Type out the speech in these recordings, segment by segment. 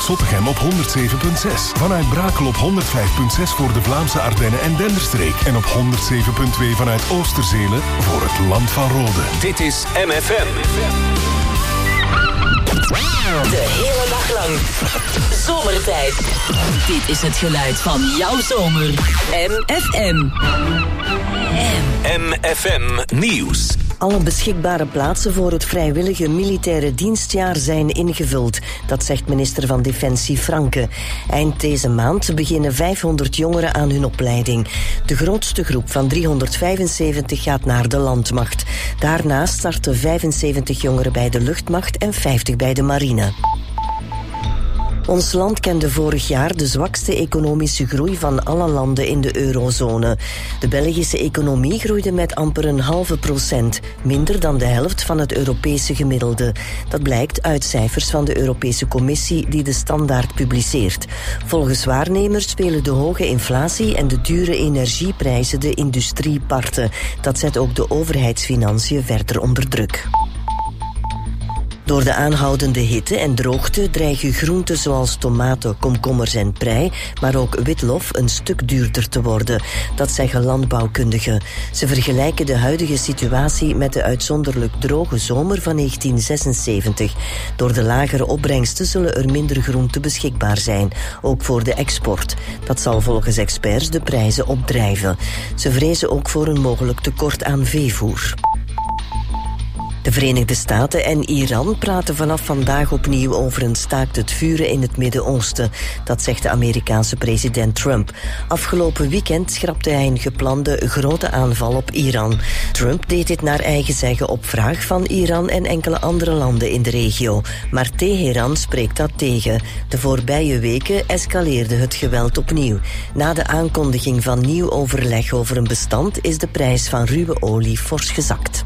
Zottegem op 107.6. Vanuit Brakel op 105.6 voor de Vlaamse Ardennen en Denderstreek. En op 107.2 vanuit Oosterzele voor het Land van Rode. Dit is MFM. De hele dag lang. Zomertijd. Dit is het geluid van jouw zomer. MFM. MFM Nieuws. Alle beschikbare plaatsen voor het vrijwillige militaire dienstjaar zijn ingevuld. Dat zegt minister van Defensie Franke. Eind deze maand beginnen 500 jongeren aan hun opleiding. De grootste groep van 375 gaat naar de landmacht. Daarnaast starten 75 jongeren bij de luchtmacht en 50 bij de marine. Ons land kende vorig jaar de zwakste economische groei van alle landen in de eurozone. De Belgische economie groeide met amper 0,5%, minder dan de helft van het Europese gemiddelde. Dat blijkt uit cijfers van de Europese Commissie die de Standaard publiceert. Volgens waarnemers spelen de hoge inflatie en de dure energieprijzen de industrie parten. Dat zet ook de overheidsfinanciën verder onder druk. Door de aanhoudende hitte en droogte dreigen groenten zoals tomaten, komkommers en prei, maar ook witlof een stuk duurder te worden. Dat zeggen landbouwkundigen. Ze vergelijken de huidige situatie met de uitzonderlijk droge zomer van 1976. Door de lagere opbrengsten zullen er minder groenten beschikbaar zijn, ook voor de export. Dat zal volgens experts de prijzen opdrijven. Ze vrezen ook voor een mogelijk tekort aan veevoer. De Verenigde Staten en Iran praten vanaf vandaag opnieuw over een staakt het vuren in het Midden-Oosten. Dat zegt de Amerikaanse president Trump. Afgelopen weekend schrapte hij een geplande grote aanval op Iran. Trump deed dit naar eigen zeggen op vraag van Iran en enkele andere landen in de regio. Maar Teheran spreekt dat tegen. De voorbije weken escaleerde het geweld opnieuw. Na de aankondiging van nieuw overleg over een bestand is de prijs van ruwe olie fors gezakt.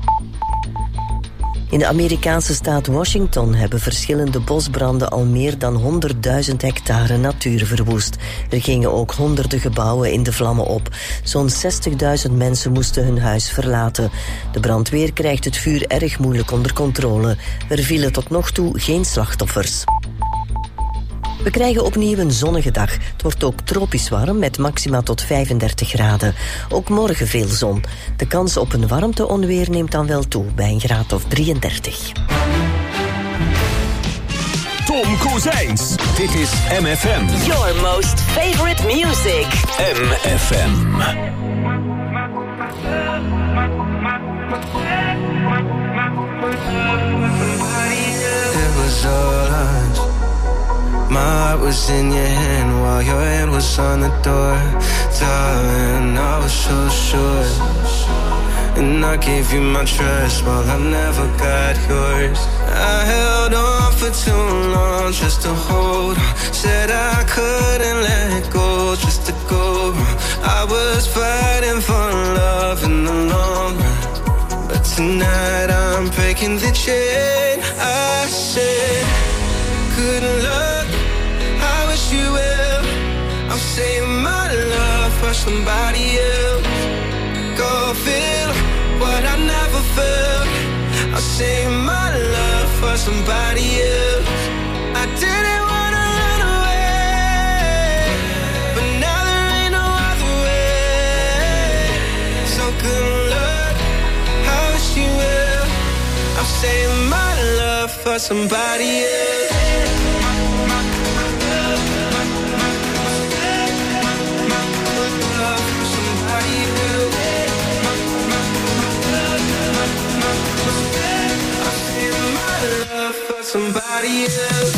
In de Amerikaanse staat Washington hebben verschillende bosbranden al meer dan 100.000 hectare natuur verwoest. Er gingen ook honderden gebouwen in de vlammen op. Zo'n 60.000 mensen moesten hun huis verlaten. De brandweer krijgt het vuur erg moeilijk onder controle. Er vielen tot nog toe geen slachtoffers. We krijgen opnieuw een zonnige dag. Het wordt ook tropisch warm met maxima tot 35 graden. Ook morgen veel zon. De kans op een warmteonweer neemt dan wel toe bij een graad of 33. Tom Kozijns. Dit is MFM. Your most favorite music. MFM. It was all us. My heart was in your hand while your hand was on the door. Darling, I was so sure. And I gave you my trust while I never got yours. I held on for too long just to hold on. Said I couldn't let go just to go. I was fighting for love in the long run. But tonight I'm breaking the chain. I said, good luck, I wish you well. I'm saying my love for somebody else. Go feel what I never felt. I'm saying my love for somebody else. I didn't wanna run away, but now there ain't no other way. So good luck, I wish you well. I'm saying my love for somebody else. Somebody else.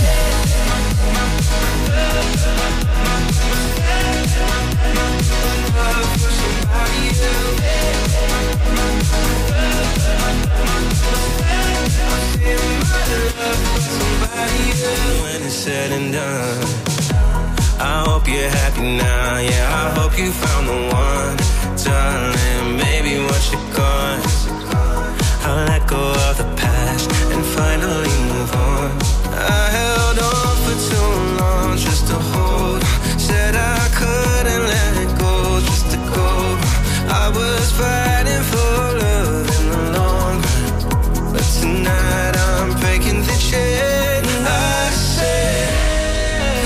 When it's said and done, I hope you're happy now. Yeah, I hope you found the one, darling. Maybe once you're gone, I'll let go of the past and finally move on. I held on for too long just to hold on. Said I couldn't let go just to go. I was fighting for love in the long run, but tonight I'm breaking the chain. I said,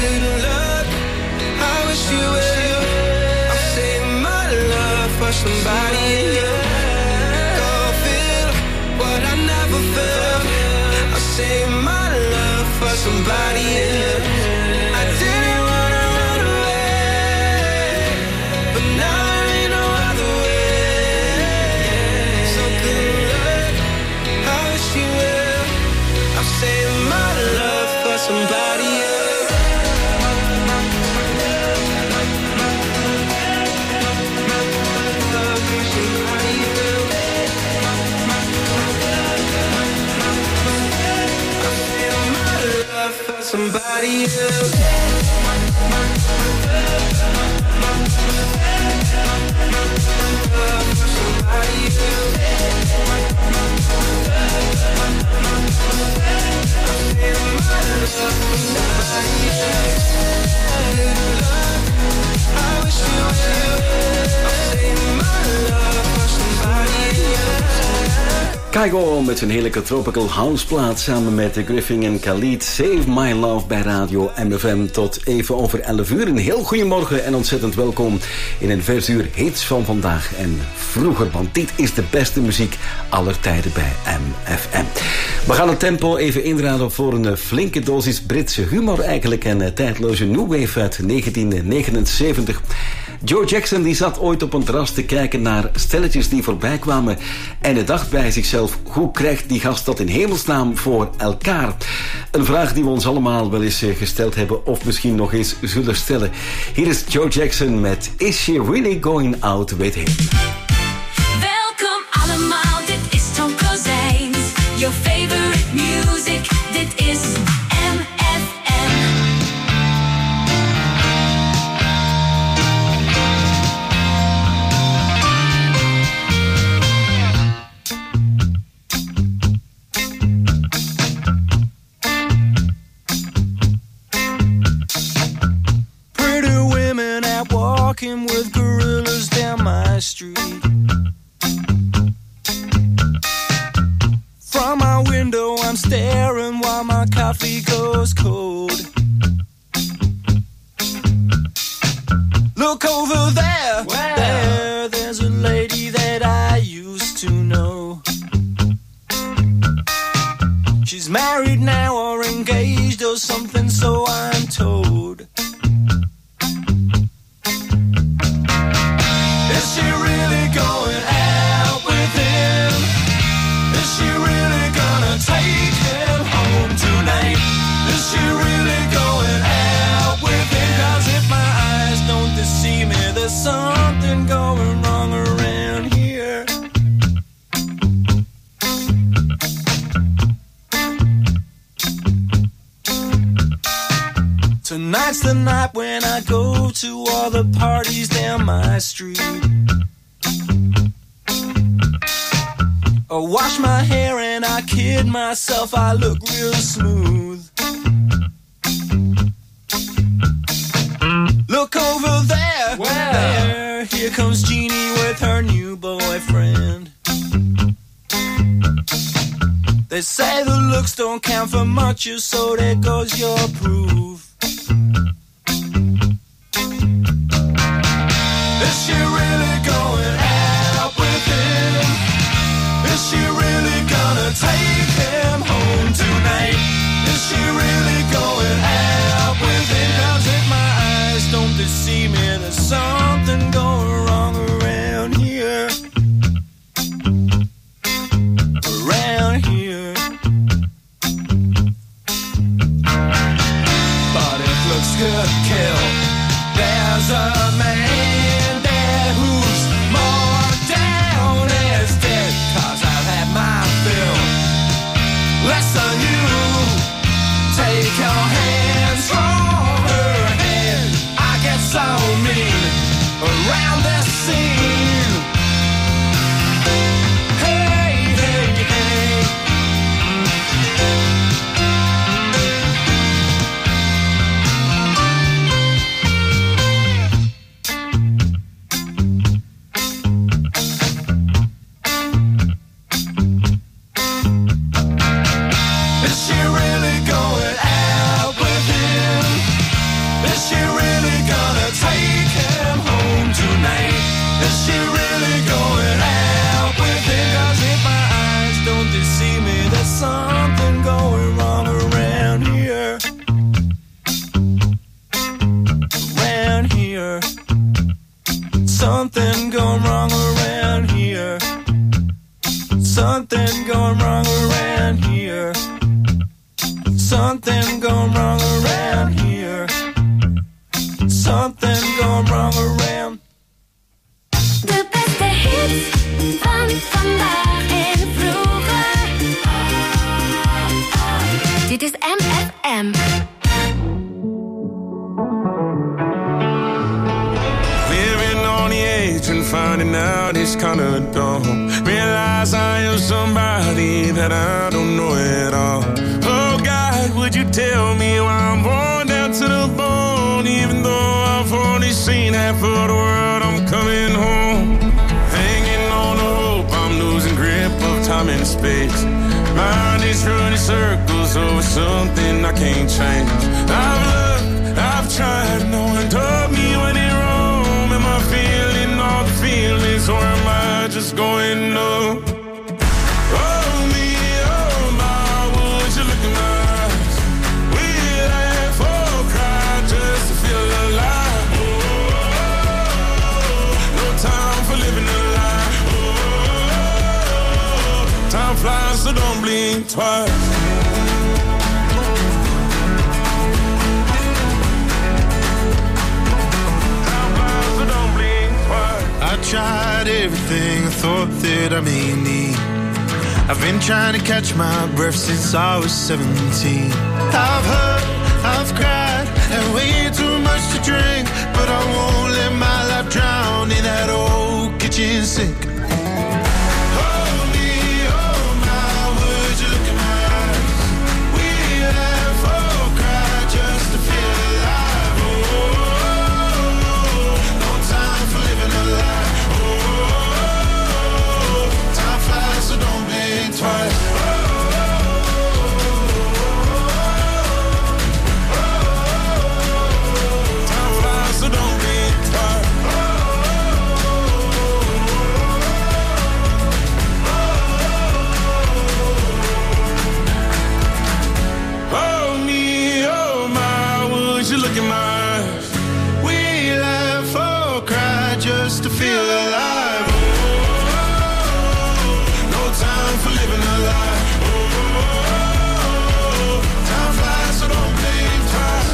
somebody else. Go feel what I never felt. I'll save my love for somebody else. I didn't wanna run away, but now there ain't no other way. So good luck, I wish you will. I'll save my love for somebody else. Somebody else. Kygo met zijn heerlijke tropical houseplaat samen met Griffin en Khalid. Save My Love bij Radio MFM tot even over 11 uur. Een heel goedemorgen en ontzettend welkom in een versuur hits van vandaag en vroeger. Want dit is de beste muziek aller tijden bij MFM. We gaan het tempo even inraden voor een flinke dosis Britse humor eigenlijk. En tijdloze new wave uit 1979. Joe Jackson die zat ooit op een terras te kijken naar stelletjes die voorbij kwamen. En hij dacht bij zichzelf, hoe krijgt die gast dat in hemelsnaam voor elkaar? Een vraag die we ons allemaal wel eens gesteld hebben of misschien nog eens zullen stellen. Hier is Joe Jackson met Is She Really Going Out With Him? Welkom allemaal, dit is Tom Kozijns. Your favorite music, dit is walking with gorillas down my street. From my window I'm staring while my coffee goes cold. Look over there, there's a lady that I used to know. She's married now or engaged or something, so I'm told. Is she really going out with him? Is she really gonna take him home tonight? Is she really going out with him? 'Cause if my eyes don't deceive me, there's something going wrong around here. Tonight's the night when I go to all the parties down my street. I wash my hair and I kid myself, I look real smooth. Look over there, here comes Jeannie with her new boyfriend. They say the looks don't count for much, so there goes your proof. Is she really going out with him? Is she really gonna take him home tonight? Is she really going out with him? 'Cause if my eyes don't deceive me, there's something going wrong around here. Around here. Something gone wrong around here. Something gone wrong around. De beste hits van vandaag en vroeger. Dit is MFM. Living on the edge and finding out it's kinda dumb. Realize I am somebody that I don't know at all. Oh God, would you tell me why I'm born down to the bone? Even though I've only seen half of the world, I'm coming home. Hanging on to hope, I'm losing grip of time and space. Mind is running circles over something I can't change. I've looked, I've tried, no one told me when it wrong. Am I feeling all the feelings, or am I just going numb? Oh me, oh my, would you look in my eyes? We laugh or cry just to feel alive. Oh, no time for living a lie. Oh, time flies, so don't blink twice. I tried everything I thought that I may need. I've been trying to catch my breath since I was 17. I've hurt, I've cried, and way too much to drink. But I won't let my life drown in that old kitchen sink. Hold me, oh my, would you look in my eyes? We laugh or cry just to feel alive. Oh, no time for living a lie. So don't blink twice. Time flies, so don't blink twice. Oh me, oh my, would you look in my eyes? We laugh or cry just to feel alive. Time for living a lie. Oh, time flies, so don't blink twice.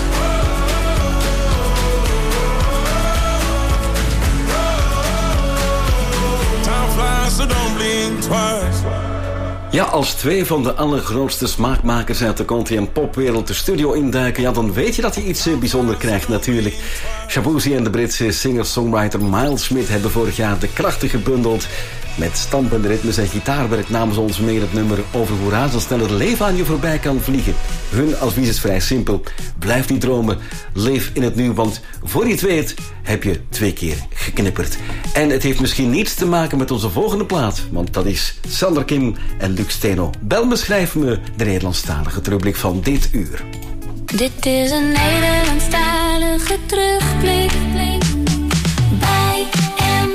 Time flies, so don't blink twice. Ja, als twee van de allergrootste smaakmakers uit de country- en popwereld de studio induiken, ja, dan weet je dat je iets bijzonders krijgt natuurlijk. Shaboozey en de Britse singer-songwriter Miles Smith hebben vorig jaar de krachten gebundeld. Met stampende ritmes en gitaarwerk namen ze ons mee het nummer over hoe razendsnel het leven aan je voorbij kan vliegen. Hun advies is vrij simpel. Blijf niet dromen, leef in het nu, want voor je het weet heb je 2 keer geknipperd. En het heeft misschien niets te maken met onze volgende plaat, want dat is Sander Kim en Luc Steno. Bel me, schrijf me de Nederlandstalige terugblik van dit uur. Dit is een Nederlandstalige terugblik bij MFM.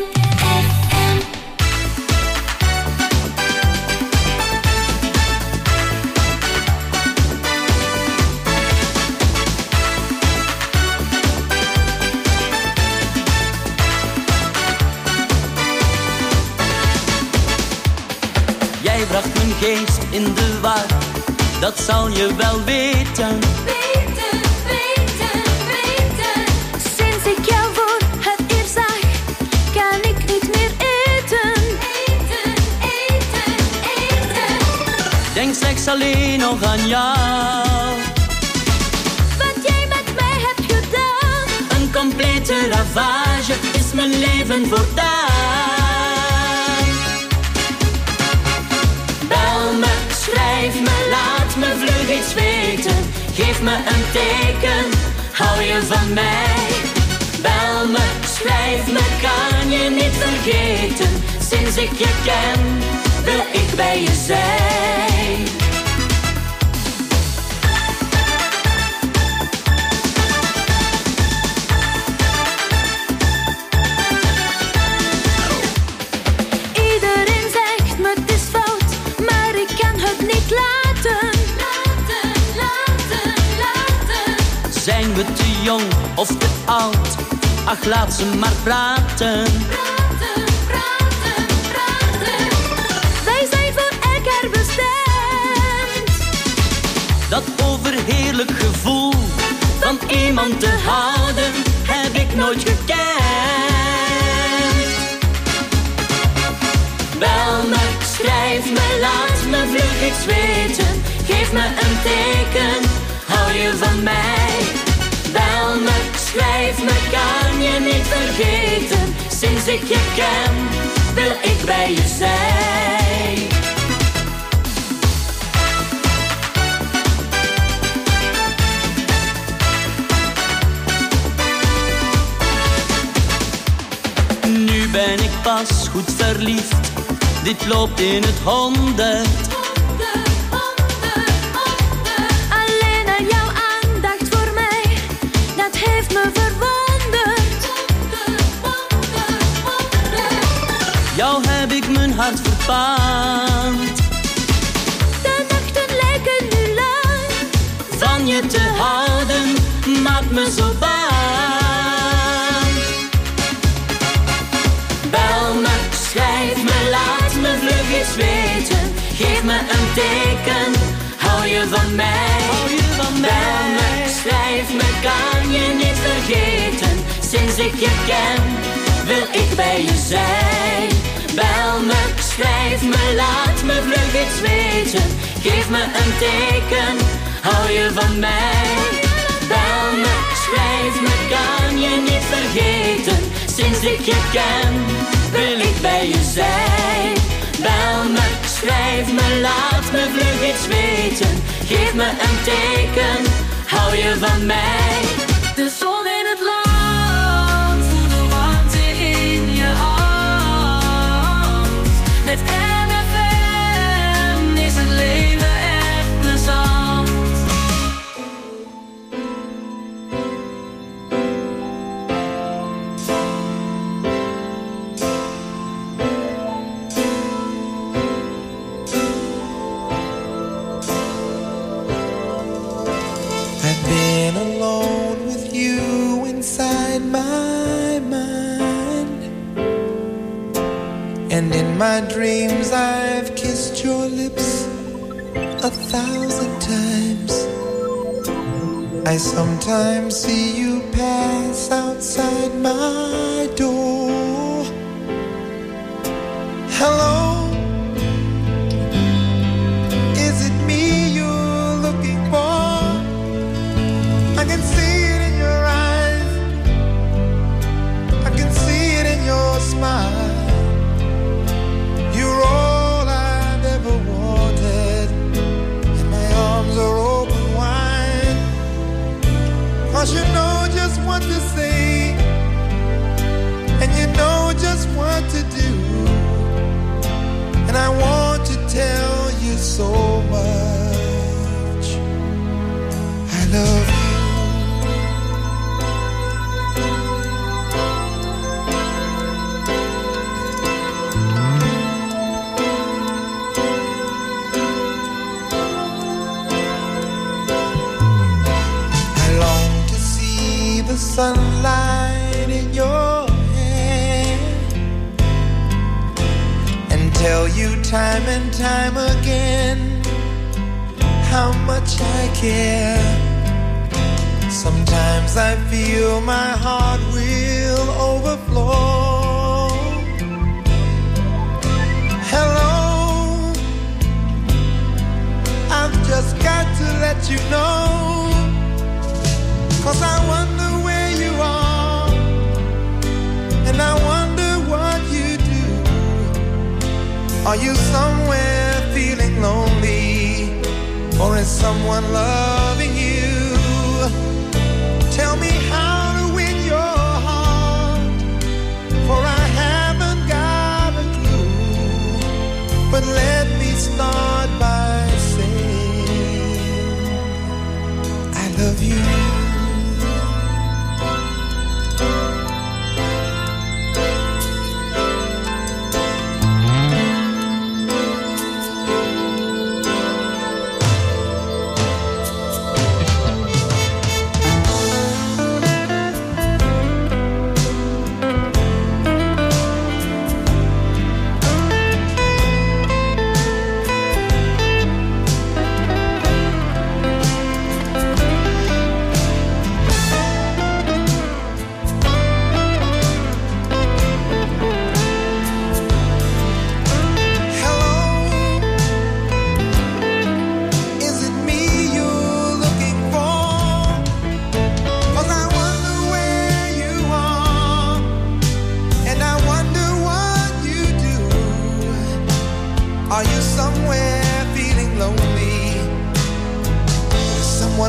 Jij bracht mijn geest in de war, dat zal je wel weten. Weten. Sinds ik jou voor het eerst zag, kan ik niet meer eten. Denk slechts alleen nog aan jou. Wat jij met mij hebt gedaan, Een complete ravage is mijn leven voortaan. Bel me, schrijf me, laat me vlug iets weten. Geef me een teken, hou je van mij? Bel me, schrijf me, kan je niet vergeten. Sinds ik je ken, wil ik bij je zijn. iedereen zegt me het is fout, maar ik kan het niet laten. Zijn we te jong of te oud? Ach, laat ze maar praten. Wij zijn voor elkaar bestemd. Dat overheerlijk gevoel van iemand te houden heb ik nooit gekend. Bel me, schrijf me, laat me vlug iets weten. Geef me een teken, hou je van mij? Bel me, schrijf me, kan je niet vergeten. Sinds ik je ken, wil ik bij je zijn. Nu ben ik pas goed verliefd. Dit loopt in het 100. Alleen al jouw aandacht voor mij, dat heeft me verwonderd. Jou heb ik mijn hart verpaand. De nachten lijken nu lang. Van je te houden maakt me zo bang. Bel me, schrijf me, laat me vlug iets weten. Geef me een teken, hou je van mij? Bel me, schrijf me, kan je niet vergeten. Sinds ik je ken, wil ik bij je zijn. Bel me, schrijf me, laat me vlug iets weten. Geef me een teken, hou je van mij? Bel me, schrijf me, kan je niet vergeten. Sinds ik je ken, wil ik bij je zijn. Bel me, schrijf me, laat me vlug iets weten. Geef me een teken, hou je van mij? De zon in het land, voel de warmte in je hand. Met MFM is het leven echt plezant. I've been alone with you inside my mind, and in my dreams I've kissed your lips 1,000 times. I sometimes see you pass outside my door. Hello, is it me you're looking for? I can see it in your eyes, I can see it in your smile. You're all I've ever wanted, and my arms are open wide. 'Cause you know just what to say, and you know just what to do. And I want to tell you so much. I love you. I long to see the sunlight in your hair and tell you time and time again how much I care. Sometimes I feel my heart will overflow. Hello, I've just got to let you know, 'cause I wonder where you are, and I wonder what you do. Are you somewhere feeling lonely, or is someone loving you? Tell me how to win your heart, for I haven't got a clue. But let me start by saying I love you.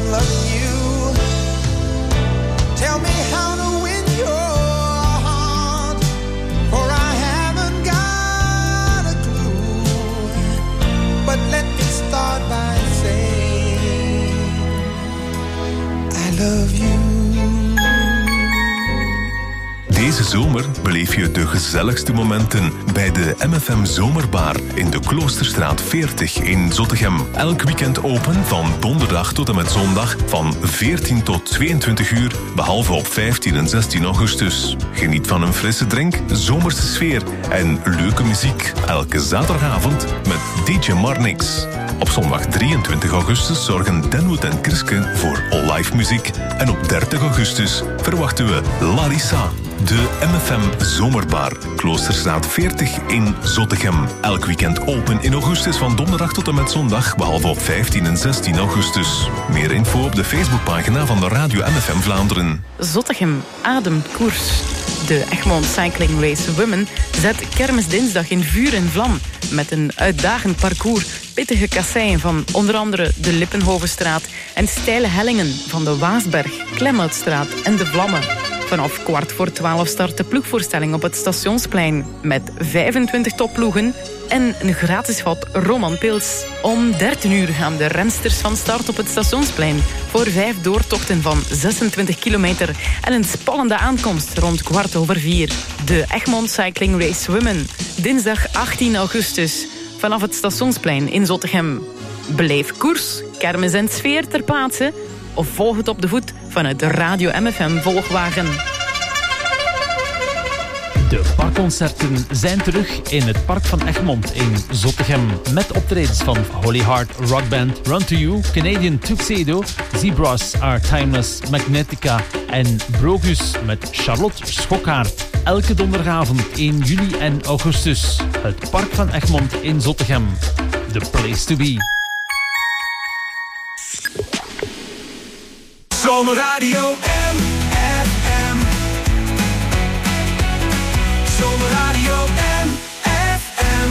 loving you. Tell me how to win your heart, for I haven't got a clue. But let me start by saying I love you. Deze zomer beleef je de gezelligste momenten bij de MFM Zomerbar in de Kloosterstraat 40 in Zottegem. Elk weekend open van donderdag tot en met zondag van 14 tot 22 uur, behalve op 15 en 16 augustus. Geniet van een frisse drink, zomerse sfeer en leuke muziek. Elke zaterdagavond met DJ Marnix. Op zondag 23 augustus zorgen Denwood en Kriske voor live muziek. En op 30 augustus verwachten we Larissa. De MFM Zomerbar, Kloosterstraat 40 in Zottegem. Elk weekend open in augustus van donderdag tot en met zondag, behalve op 15 en 16 augustus. Meer info op de Facebookpagina van de Radio MFM Vlaanderen. Zottegem ademt koers. De Egmond Cycling Race Women zet kermisdinsdag in vuur en vlam. Met een uitdagend parcours, pittige kasseien van onder andere de Lippenhovenstraat en steile hellingen van de Waasberg, Klemhoutstraat en de Vlammen. Vanaf 11:15 start de ploegvoorstelling op het Stationsplein met 25 topploegen en een gratis vat Romanpils. Om 13 uur gaan de rensters van start op het Stationsplein voor 5 doortochten van 26 kilometer en een spannende aankomst rond 4:15. De Egmond Cycling Race Women, dinsdag 18 augustus, vanaf het Stationsplein in Zottegem. Beleef koers, kermis en sfeer ter plaatse of volg het op de voet vanuit de Radio MFM volgwagen. De parkconcerten zijn terug in het Park van Egmond in Zottegem. Met optredens van Holy Heart Rock Band, Run To You, Canadian Tuxedo, Zebras Are Timeless, Magnetica en Brogus met Charlotte Schokkaert. Elke donderdagavond in juli en augustus. Het Park van Egmond in Zottegem. The place to be. Zomerradio MFM. Zomerradio MFM.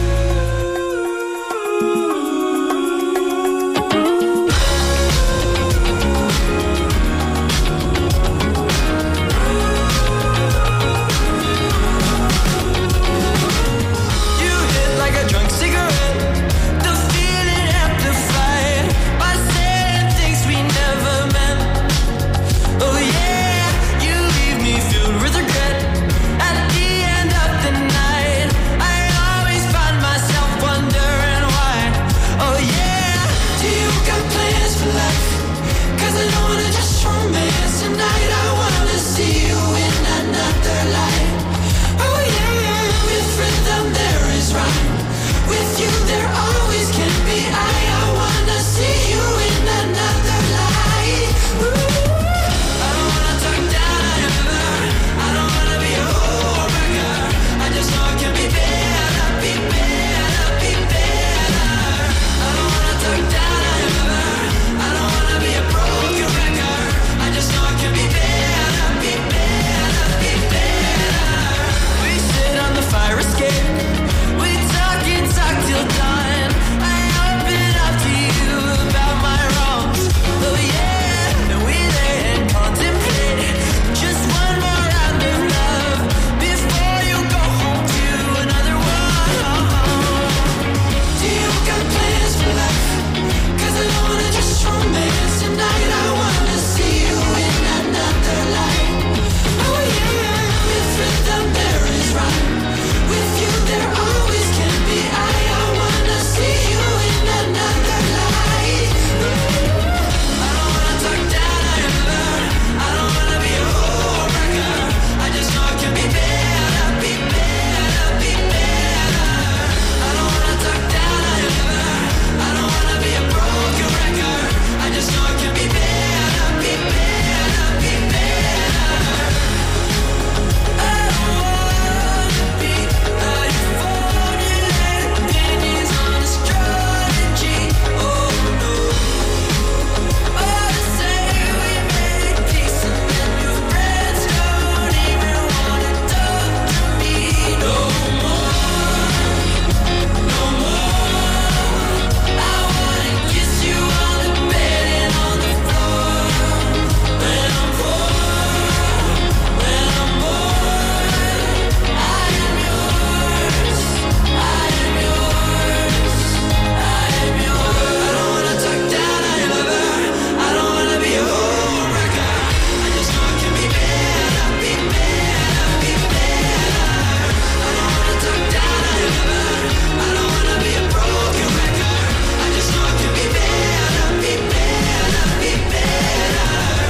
You hit like a drunk cigarette, the feeling amplified by saying things we never meant. Oh yeah, you leave me filled with regret. At the end of the night, I always find myself wondering why. Oh yeah, do you got plans for life? 'Cause I don't wanna just romance tonight. I wanna see you in another light. Oh yeah, with rhythm there is rhyme. With you there always can be I wanna see you in another light. I don't wanna talk down on you, I don't wanna be a homewrecker. I just know it can be better, be better, be better. I don't wanna talk down on you, I don't wanna be a broken record. I just know it can be better.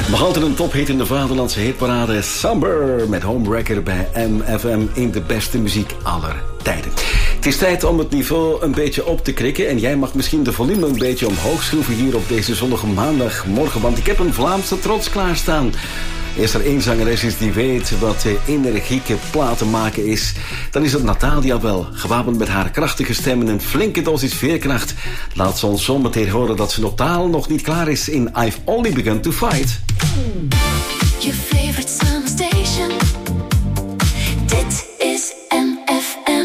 Nog altijd een tophit in de vaderlandse hitparade. Summer met Homewrecker bij MFM in de beste muziek aller tijden. Het is tijd om het niveau een beetje op te krikken. En jij mag misschien de volume een beetje omhoog schroeven hier op deze zonnige maandagmorgen. Want ik heb een Vlaamse trots klaarstaan. Als er één zangeres is die weet wat energieke platen maken is, dan is het Natalia wel. Gewapend met haar krachtige stem en een flinke dosis veerkracht laat ze ons zometeen horen dat ze totaal nog niet klaar is in I've Only Begun to Fight. Your favorite summer station. Dit is MFM.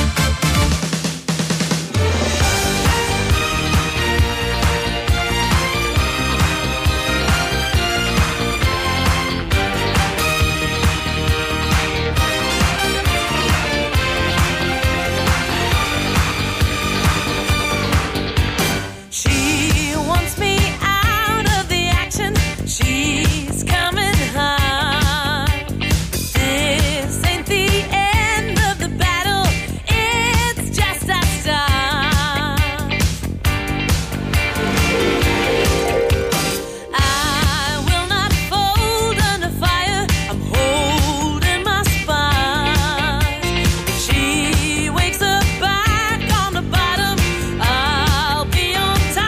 She's coming home. This ain't the end of the battle. It's just a start. I will not fold under fire. I'm holding my spine. If she wakes up back on the bottom, I'll be on time.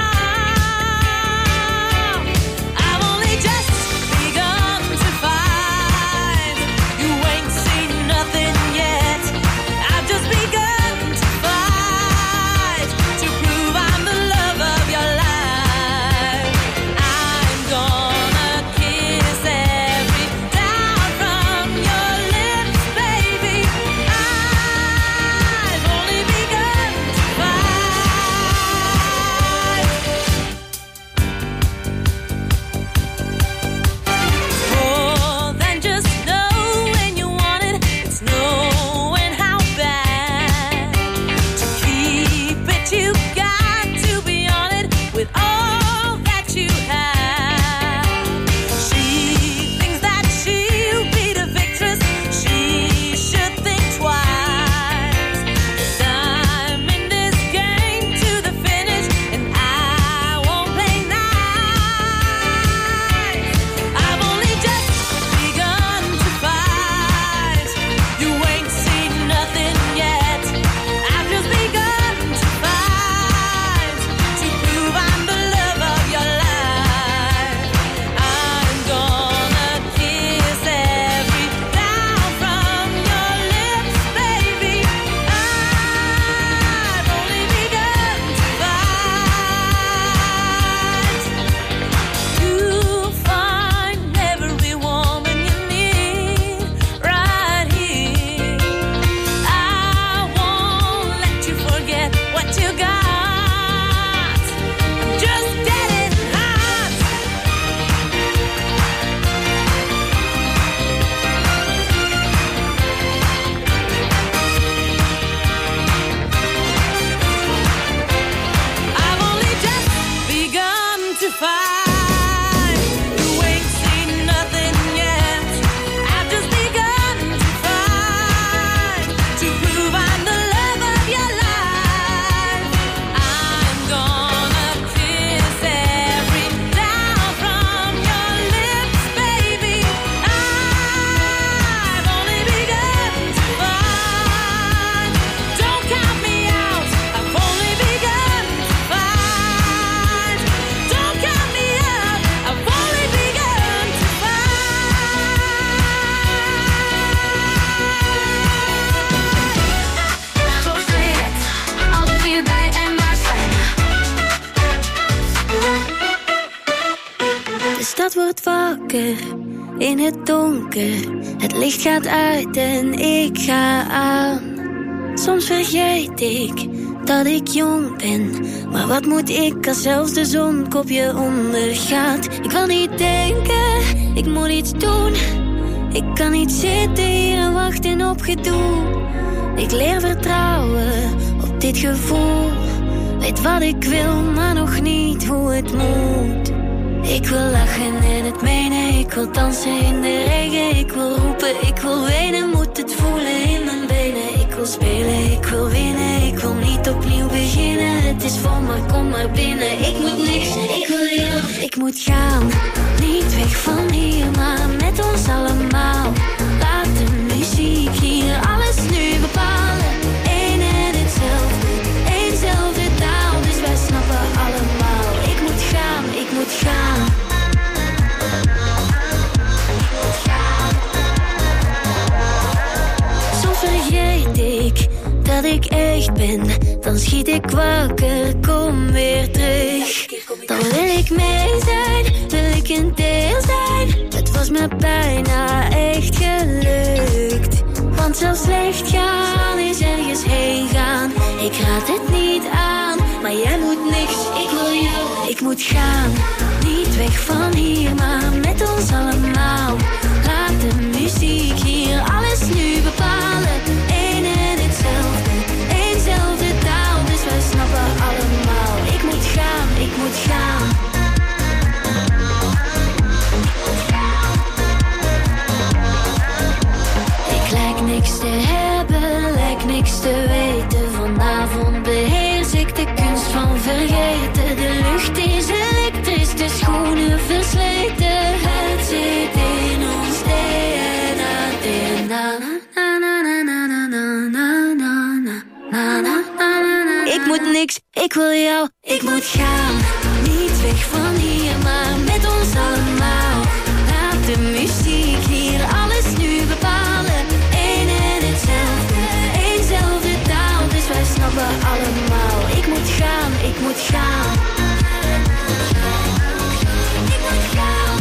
In het donker, het licht gaat uit en ik ga aan. Soms vergeet ik dat ik jong ben, maar wat moet ik als zelfs de zon kopje ondergaat? Ik wil niet denken, ik moet iets doen. Ik kan niet zitten hier en wachten op gedoe. Ik leer vertrouwen op dit gevoel. Weet wat ik wil, maar nog niet hoe het moet. Ik wil lachen en het menen, ik wil dansen in de regen. Ik wil roepen, ik wil wenen, moet het voelen in mijn benen. Ik wil spelen, ik wil winnen, ik wil niet opnieuw beginnen. Het is vol, maar kom maar binnen. Ik moet niks, ik wil jou. Ik moet gaan, niet weg van hier, maar met ons allemaal. Laat de muziek hier alles nu bepalen. Eén en hetzelfde, éénzelfde taal, dus wij snappen allemaal. Ik moet gaan, ik moet gaan. Soms vergeet ik dat ik echt ben. Dan schiet ik wakker, kom weer terug. Dan wil ik mee zijn, wil ik een deel zijn. Het was me bijna echt gelukt. Want zelfs slecht gaan is ergens heen gaan. Ik raad het niet aan, maar jij moet niks. Ik wil jou, ik moet gaan. Niet weg van hier, maar met ons allemaal. Laat de muziek hier alles nu bepalen. Eén en hetzelfde, éénzelfde taal, dus wij snappen allemaal. Ik moet gaan, ik moet gaan. Ik lijk niks te hebben, lijk niks te weten. Vanavond beheers ik de kunst van vergeten. De lucht is elektrisch, de schoenen versleten. Het zit in ons DNA, DNA. Ik moet niks, ik wil jou, ik moet gaan. Niet weg van hier, maar met ons allemaal. Laat de muziek hier alles nu bepalen. Eén en hetzelfde, éénzelfde taal, dus wij snappen allemaal. Ik moet gaan, ik moet gaan. Ik moet gaan.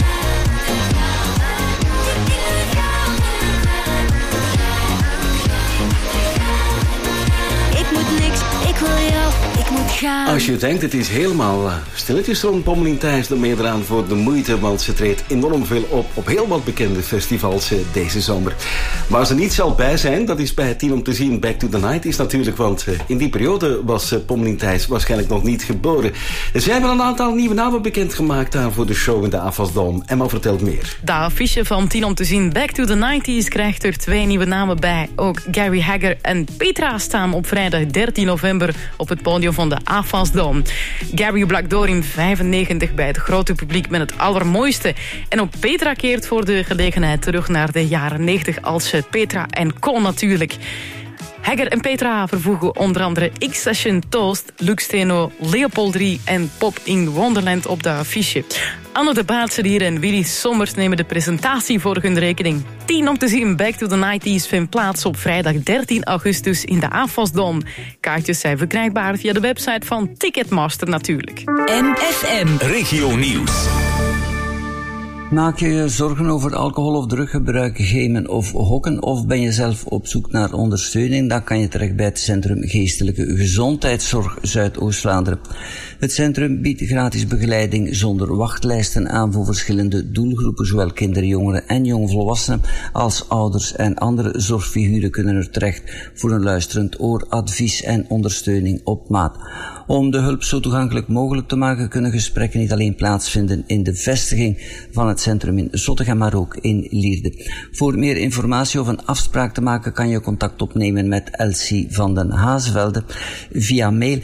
Ik moet niks, ik wil jou, ik moet gaan. Als je denkt, het is helemaal stilletjes rond Pommelien Thijs, dan ben je eraan voor de moeite, want ze treedt enorm veel op heel wat bekende festivals deze zomer. Waar ze niet zal bij zijn, dat is bij 10 om te zien Back to the 90's natuurlijk, want in die periode was Pommelien Thijs waarschijnlijk nog niet geboren. Ze hebben een aantal nieuwe namen bekendgemaakt daar voor de show in de Avasdom. Emma vertelt meer. De affiche van 10 om te zien Back to the 90's krijgt er 2 nieuwe namen bij. Ook Gary Hagger en Petra staan op vrijdag 13 november op het podium van de Avasdom. Gary brak door in 95 bij het grote publiek met het allermooiste. En ook Petra keert voor de gelegenheid terug naar de jaren 90 als Petra en Co natuurlijk. Hagger en Petra vervoegen onder andere X-Session Toast, Luc Steno, Leopold 3 en Pop in Wonderland op de affiche. Anne de Baatselier en Willy Sommers nemen de presentatie voor hun rekening. 10 om te zien Back to the 90's vindt plaats op vrijdag 13 augustus in de Avasdom. Kaartjes zijn verkrijgbaar via de website van Ticketmaster natuurlijk. MFM Regio Nieuws. Maak je je zorgen over alcohol- of druggebruik, gamen of hokken, of ben je zelf op zoek naar ondersteuning? Dan kan je terecht bij het Centrum Geestelijke Gezondheidszorg Zuidoost-Vlaanderen. Het centrum biedt gratis begeleiding zonder wachtlijsten aan voor verschillende doelgroepen. Zowel kinderen, jongeren en jongvolwassenen als ouders en andere zorgfiguren kunnen er terecht voor een luisterend oor, advies en ondersteuning op maat. Om de hulp zo toegankelijk mogelijk te maken kunnen gesprekken niet alleen plaatsvinden in de vestiging van het centrum in Zottegem, maar ook in Lierde. Voor meer informatie of een afspraak te maken kan je contact opnemen met Elsie van den Hazevelde via mail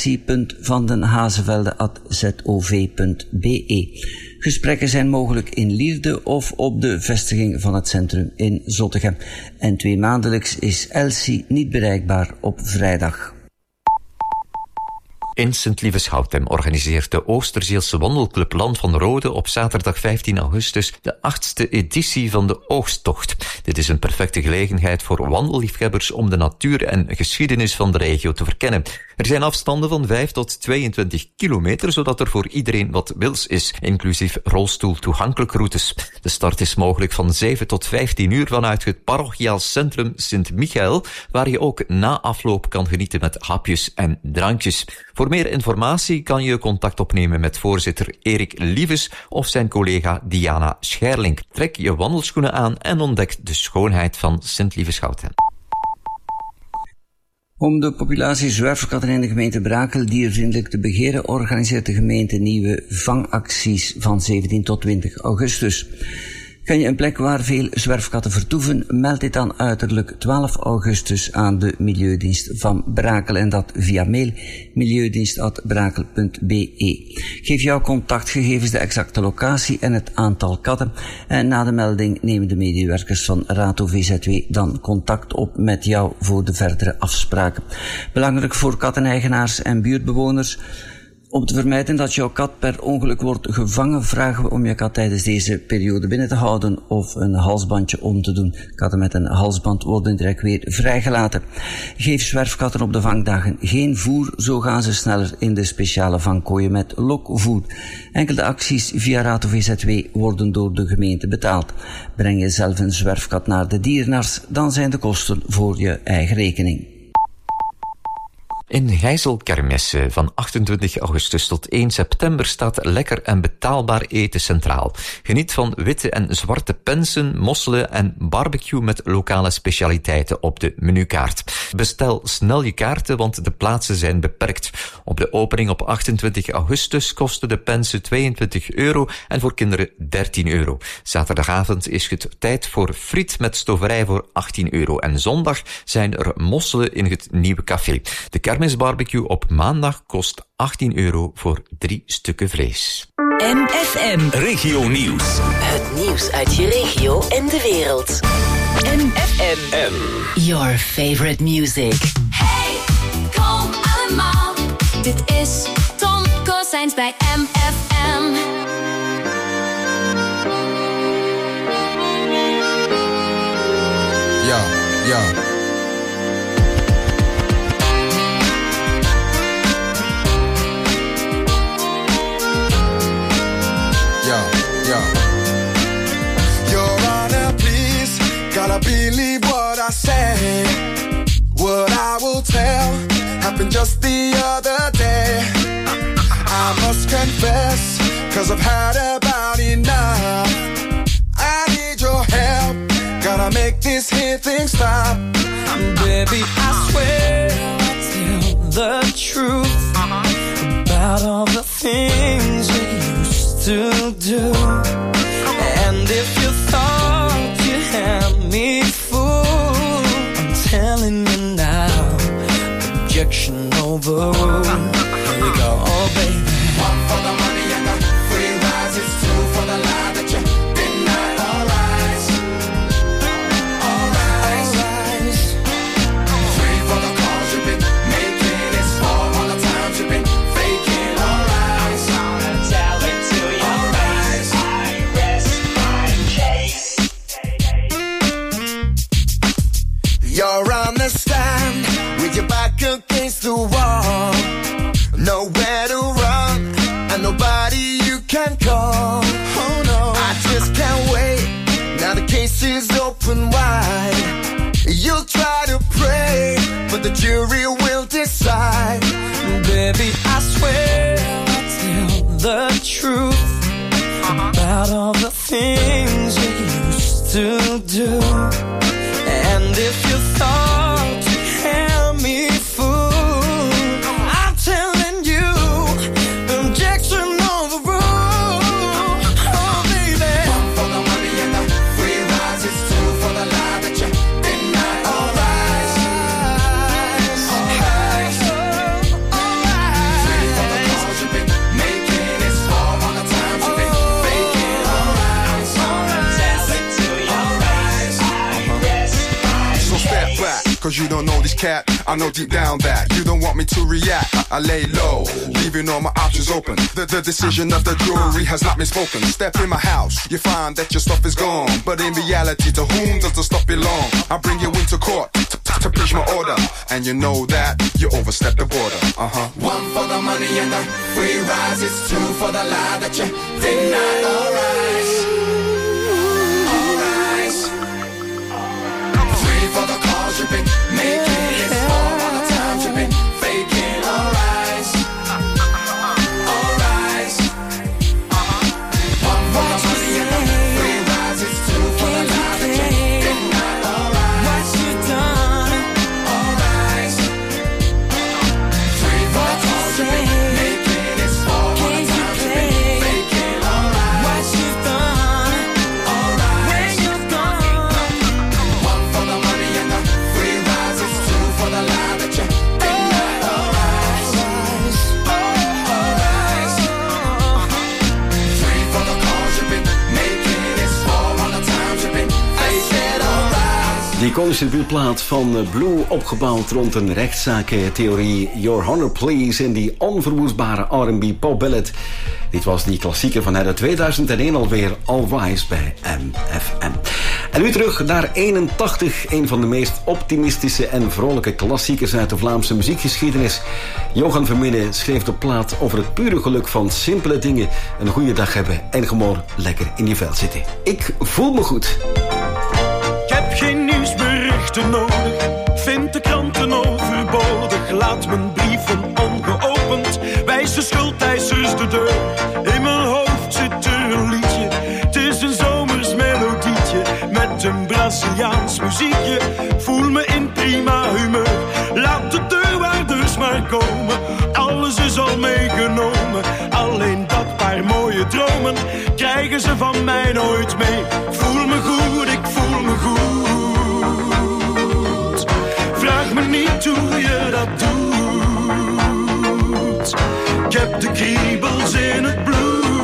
elsie.vandenhazevelde@zov.be. Gesprekken zijn mogelijk in Lierde of op de vestiging van het centrum in Zottegem. En 2 maandelijks is Elsie niet bereikbaar op vrijdag. In Sint-Lieveshouten organiseert de Oosterzeelse wandelclub Land van Rode op zaterdag 15 augustus de 8e editie van de Oogsttocht. Dit is een perfecte gelegenheid voor wandelliefhebbers om de natuur en geschiedenis van de regio te verkennen. Er zijn afstanden van 5 tot 22 kilometer, zodat er voor iedereen wat wils is, inclusief rolstoeltoegankelijke routes. De start is mogelijk van 7 tot 15 uur vanuit het parochiaal centrum Sint-Michael, waar je ook na afloop kan genieten met hapjes en drankjes. Voor meer informatie kan je contact opnemen met voorzitter Erik Lieves of zijn collega Diana Scherling. Trek je wandelschoenen aan en ontdek de schoonheid van Sint-Lieveshouten. Om de populatie zwerfkatten in de gemeente Brakel diervriendelijk te beheren, organiseert de gemeente nieuwe vangacties van 17 tot 20 augustus. Ken je een plek waar veel zwerfkatten vertoeven? Meld dit dan uiterlijk 12 augustus aan de Milieudienst van Brakel en dat via mail milieudienst@brakel.be. Geef jouw contactgegevens, de exacte locatie en het aantal katten en na de melding nemen de medewerkers van Rato VZW dan contact op met jou voor de verdere afspraken. Belangrijk voor katteneigenaars en buurtbewoners. Om te vermijden dat jouw kat per ongeluk wordt gevangen, vragen we om je kat tijdens deze periode binnen te houden of een halsbandje om te doen. Katten met een halsband worden direct weer vrijgelaten. Geef zwerfkatten op de vangdagen geen voer, zo gaan ze sneller in de speciale vangkooien met lokvoer. Enkele acties via Rato VZW worden door de gemeente betaald. Breng je zelf een zwerfkat naar de dierenarts, dan zijn de kosten voor je eigen rekening. In Gijzelkermissen van 28 augustus tot 1 september staat lekker en betaalbaar eten centraal. Geniet van witte en zwarte pensen, mosselen en barbecue met lokale specialiteiten op de menukaart. Bestel snel je kaarten, want de plaatsen zijn beperkt. Op de opening op 28 augustus kosten de pensen €22 en voor kinderen €13. Zaterdagavond is het tijd voor friet met stoverij voor €18 en zondag zijn er mosselen in het nieuwe café. De kermisbarbecue op maandag kost €18 voor 3 stukken vlees. MFM Regio Nieuws. Het nieuws uit je regio en de wereld. MFM Your favorite music. Hey, kom allemaal. Dit is Tom Kozijns bij MFM. Ja. Your Honor, please, gotta believe what I say. What I will tell happened just the other day. I must confess, 'cause I've had about enough. I need your help, gotta make this here thing stop. Baby, I swear I'll tell the truth about all the things we used to do. And if you thought you had me fooled, I'm telling you now, objection overruled. Here we go, oh baby. One for the money and the free rise, it's two for the lie that you deny. All rise, all rise, three for the calls you've been making, it's four all the times you've been faking. All rise, tell it to you. All rise, I rest my case. You're on the stand with your back against the wall. Nowhere to run and nobody you can call. Oh no, I just can't wait. Now the case is open wide. You'll try to pray, but the jury will decide. Baby, I swear I'll tell the truth about all the things we used to do. And if you thought you had me fooled, I'm telling you, objection overruled. Oh baby, one for the money and the free rise, it's two for the lie that you deny. All rise, all rise, three for the calls you've been making, it's four all the times you've been faking. All rise, tell it to you. All rise, I rest my case. So step back, 'cause you don't know this cat. I know deep down that you don't want me to react. I lay low, leaving all my options open. The decision of the jury has not been spoken. Step in my house, you find that your stuff is gone. But in reality, to whom does the stuff belong? I bring you into court to preach my order. And you know that you overstepped the border. One for the money and the free rise, it's two for the lie that you deny. All rise, all rise, three for the calls you've been making, it's four all the times you've been faking. All rise, all rise, one for the money and the free rise, it's two for the lie that you deny. All rise, what you done? All rise, iconische debuutplaat van Blue, opgebouwd rond een rechtszakentheorie, Your Honor Please, in die onverwoestbare R&B popballad. Dit was die klassieker van uit 2001 alweer, All Rise bij MFM. En nu terug naar 81, een van de meest optimistische en vrolijke klassiekers uit de Vlaamse muziekgeschiedenis. Johan Vermeulen schreef de plaat over het pure geluk van simpele dingen, een goede dag hebben en gewoon lekker in je vel zitten. Ik voel me goed. Ik heb geen nieuwsberichten nodig, vind de kranten overbodig. Laat mijn brieven ongeopend, wijs de schuldeisers de deur. In mijn hoofd zit er een liedje, het is een zomers melodietje. Met een Braziliaans muziekje, voel me in prima humeur. Laat de deurwaarders maar komen, alles is al meegenomen. Alleen dat paar mooie dromen, krijgen ze van mij nooit mee. Voel me goed, ik voel me goed. Vraag me niet hoe je dat doet. Ik heb de kriebels in het bloed.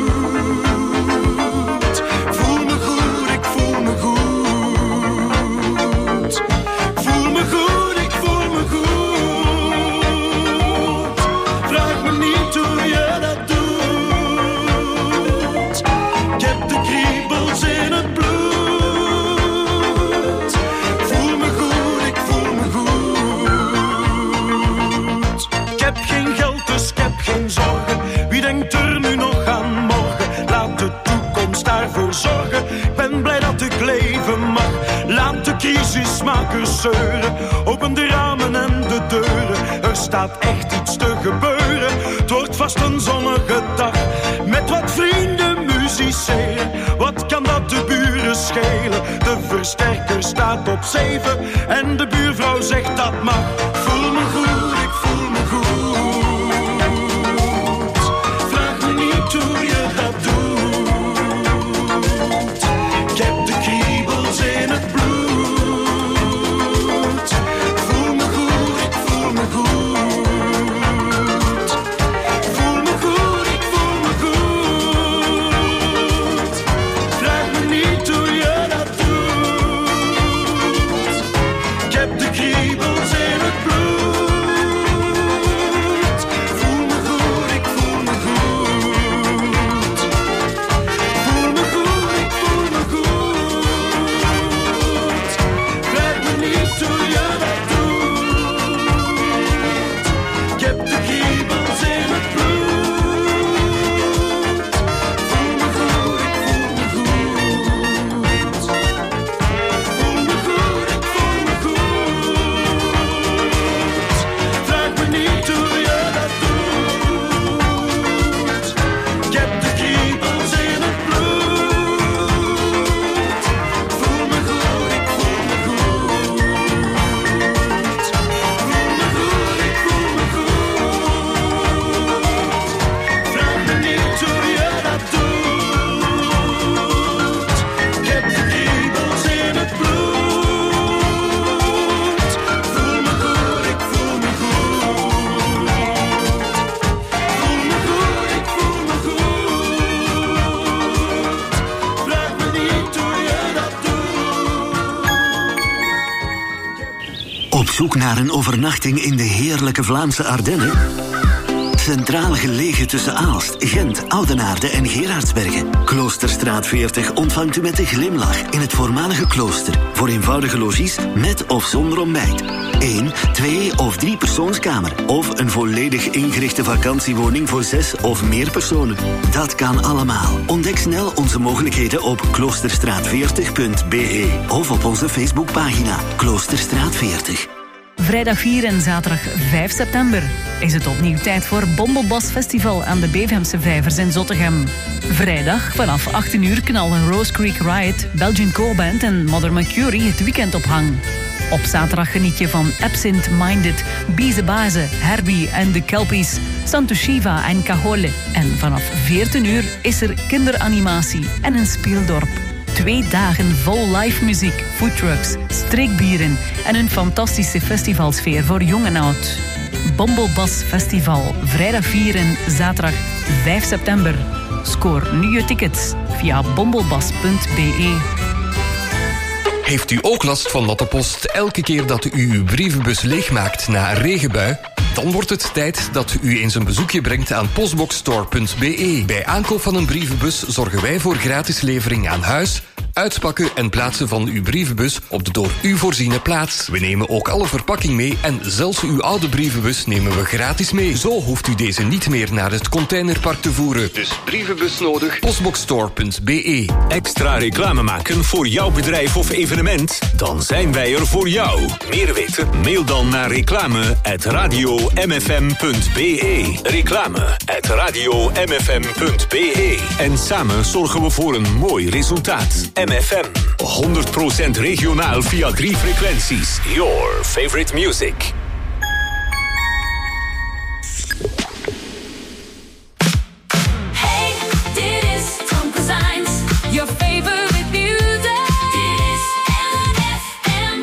Voel me goed, ik voel me goed. Voel me goed, ik voel me goed. Vraag me niet hoe je dat doet. Ik heb de kriebels in het bloed. Voel me goed, ik voel me goed. Ik heb geen geld, dus ik heb geen zorgen. Wie denkt er nu nog aan morgen? Laat de toekomst daarvoor zorgen. Ik ben blij dat ik leven mag. Laat de crisismakers zeuren. Open de ramen en de deuren. Er staat echt iets te gebeuren. Het wordt vast een zonnige dag. Met wat vrienden musiceren. Wat kan dat de buren schelen? De versterker staat op 7 en de buurvrouw zegt dat mag. Voel me goed, ik voel me goed. Vraag me niet hoe je dat doet. Ik heb de kriebels in het bloed. Voel me goed, ik voel me goed. Voel me goed, ik voel me goed. Vraag me niet hoe je dat doet. Ik heb de kriebels in het bloed. Voel me goed, ik voel me goed. Voel me goed, ik voel me goed. Vraag me niet hoe je dat doet. Ik heb de kriebels in het bloed. Voel me goed, ik voel me goed. Voel me goed, ik voel me goed. Vraag me niet hoe je dat doet. Ik heb de kriebels in het bloed. Voel me goed, ik voel me goed. Voel me goed, ik voel me goed. Vraag me niet hoe je dat doet. Ik heb de kriebels in het bloed. Voel me goed, ik voel me goed. Voel me goed, ik voel me goed. Vraag me niet hoe je dat doet. Op zoek naar een overnachting in de heerlijke Vlaamse Ardennen? Centraal gelegen tussen Aalst, Gent, Oudenaarde en Gerardsbergen. Kloosterstraat 40 ontvangt u met een glimlach in het voormalige klooster. Voor eenvoudige logies met of zonder ontbijt. 1, 2 of 3 persoonskamer. Of een volledig ingerichte vakantiewoning voor 6 of meer personen. Dat kan allemaal. Ontdek snel onze mogelijkheden op kloosterstraat40.be of op onze Facebookpagina Kloosterstraat 40. Vrijdag 4 en zaterdag 5 september is het opnieuw tijd voor Bombelbos Festival aan de Bevemse Vijvers in Zottegem. Vrijdag vanaf 18 uur knallen Rose Creek Riot, Belgian Co-Band en Mother Mercury het weekend op hang. Op zaterdag geniet je van Absent Minded, Bize Baze, Herbie en de Kelpies, Santo Shiva en Cajole. En vanaf 14 uur is er kinderanimatie en een speeldorp. 2 dagen vol live muziek, foodtrucks, streekbieren en een fantastische festivalsfeer voor jong en oud. Bombelbos Festival, vrijdag 4 en zaterdag 5 september. Scoor nu je tickets via bombelbas.be. Heeft u ook last van natte post elke keer dat u uw brievenbus leegmaakt na een regenbui? Dan wordt het tijd dat u eens een bezoekje brengt aan postboxstore.be. Bij aankoop van een brievenbus zorgen wij voor gratis levering aan huis, uitpakken en plaatsen van uw brievenbus op de door u voorziene plaats. We nemen ook alle verpakking mee en zelfs uw oude brievenbus nemen we gratis mee. Zo hoeft u deze niet meer naar het containerpark te voeren. Dus brievenbus nodig, postboxstore.be. Extra reclame maken voor jouw bedrijf of evenement? Dan zijn wij er voor jou. Meer weten? Mail dan naar reclame@radiomfm.be. Reclame@radiomfm.be. En samen zorgen we voor een mooi resultaat. MFM. 100% regionaal via 3 frequenties. Your favorite music. Hey, dit is Tom Kozijns. Your favorite music. Dit is MFM.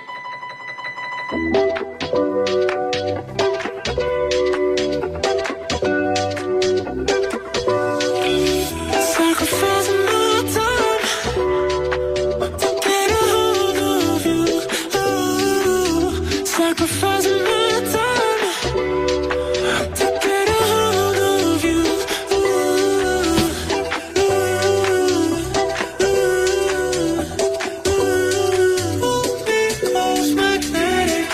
Sacrificing my time to get a hold of you. Sacrificing my time to get a hold of you. Because magnetic.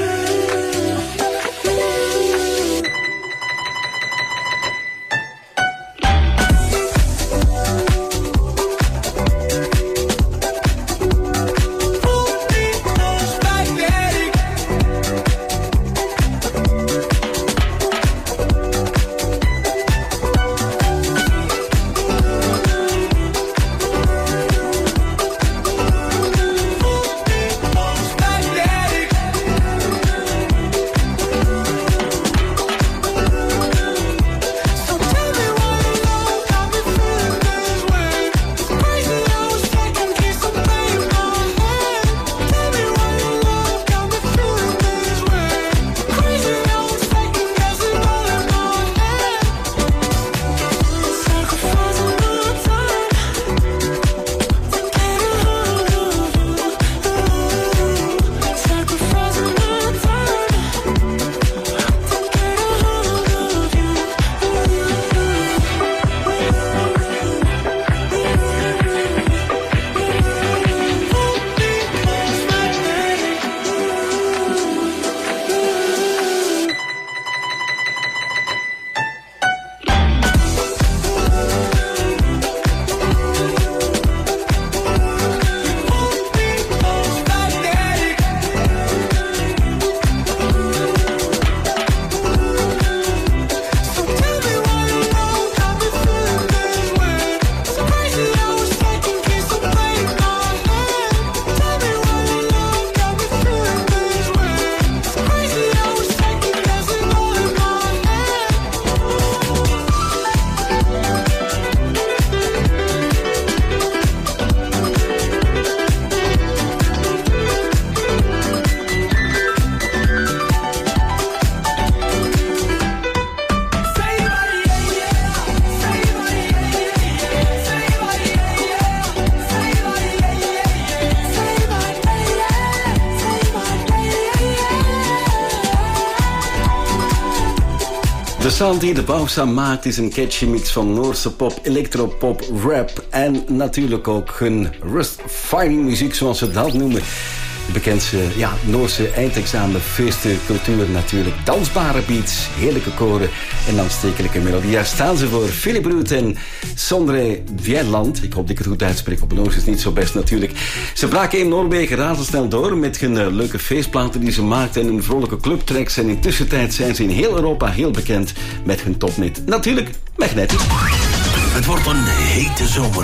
De sound die de Bausa maakt is een catchy mix van Noorse pop, electropop, rap en natuurlijk ook hun rust-finding muziek, zoals ze dat noemen. De bekendste Noorse eindexamenfeestencultuur natuurlijk. Dansbare beats, heerlijke koren en aanstekelijke melodie. Daar staan ze voor. Philip Roet en Sondre Vierland. Ik hoop dat ik het goed uitspreek. Op Noors is niet zo best natuurlijk. Ze braken in Noorwegen razendsnel door met hun leuke feestplaten die ze maakten en hun vrolijke clubtracks. En in tussentijd zijn ze in heel Europa heel bekend met hun topnet. Natuurlijk Magnetic. Het wordt een hete zomer.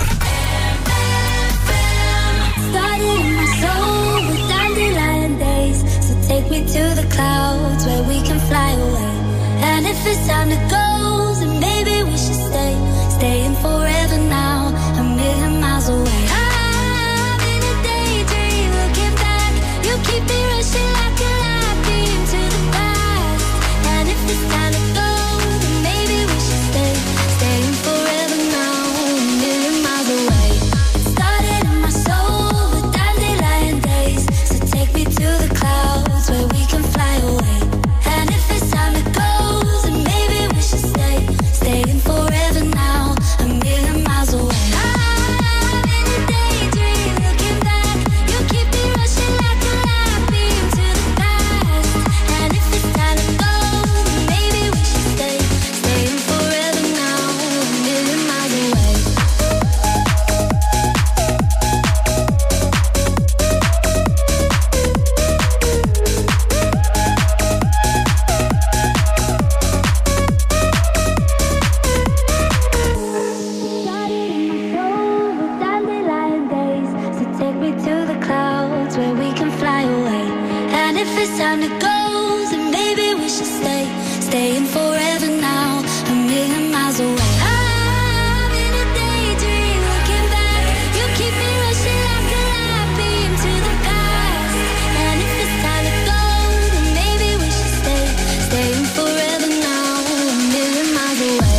Take me to the clouds where we can fly away. And if it's time to go, then maybe we should stay. Staying forever now, a million miles away. I'm in a daydream, looking back. You keep me rushing like a light beam to the past. And if it's time to go, then maybe we should stay. Staying forever now, a million miles away. It started in my soul with dandelion. And if it's time to go, then maybe we should stay. Staying forever now, a million miles away. I'm in a daydream, looking back. You keep me rushing like a light beam to the past. And if it's time to go, then maybe we should stay. Staying forever now, a million miles away.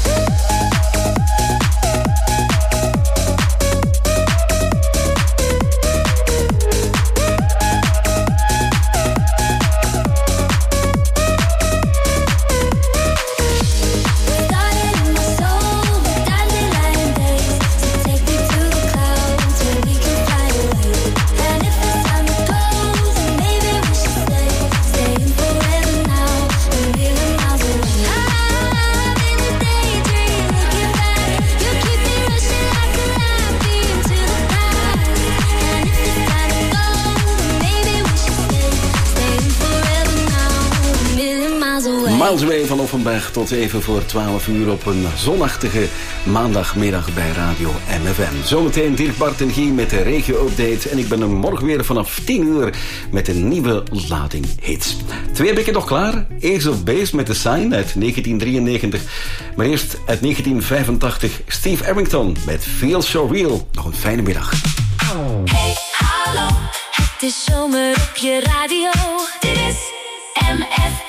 Miles Away van Offenberg tot even voor 12 uur op een zonachtige maandagmiddag bij Radio MFM. Zometeen Dirk Bart en Guy met de regio-update. En ik ben er morgen weer vanaf 10 uur met een nieuwe lading hits. 2 heb ik nog klaar. Ace of Base met The Sign uit 1993. Maar eerst uit 1985 Steve Arrington met Feel So Real. Nog een fijne middag. Hey, hallo, het is zomer op je radio. Dit is MFM.